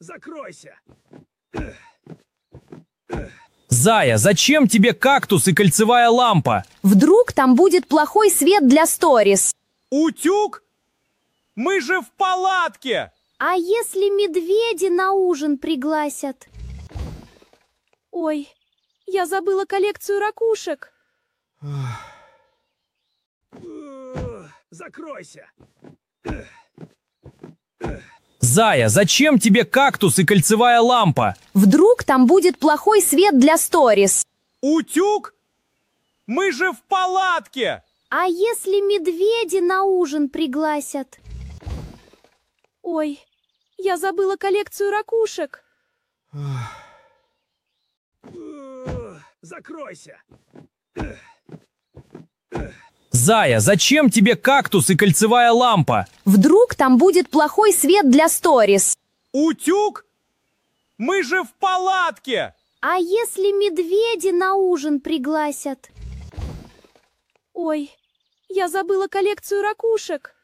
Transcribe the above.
Закройся! Зая, зачем тебе кактус и кольцевая лампа? Вдруг там будет плохой свет для сторис? Утюг? Мы же в палатке! А если медведи на ужин пригласят? Ой, я забыла коллекцию ракушек. Закройся! Зая, зачем тебе кактус и кольцевая лампа? Вдруг там будет плохой свет для сторис? Утюг? Мы же в палатке! А если медведи на ужин пригласят? Ой, я забыла коллекцию ракушек. Закройся! Зая, зачем тебе кактус и кольцевая лампа? Вдруг там будет плохой свет для сторис? Утюг? Мы же в палатке! А если медведи на ужин пригласят? Ой, я забыла коллекцию ракушек.